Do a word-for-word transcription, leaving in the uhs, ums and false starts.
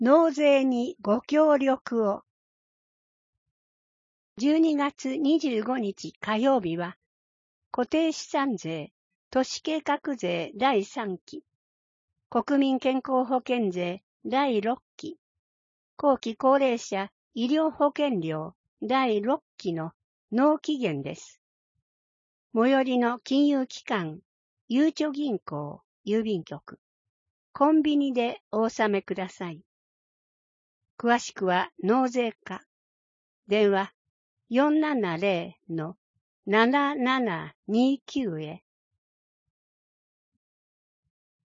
納税にご協力を。じゅうにがつにじゅうごにち火曜日は、固定資産税、都市計画税だいさんき、国民健康保険税だいろっき、後期高齢者医療保険料だいろっきの納期限です。最寄りの金融機関、ゆうちょ銀行、郵便局、コンビニでお納めください。詳しくは納税課。電話 よんななぜろのななななにきゅう へ。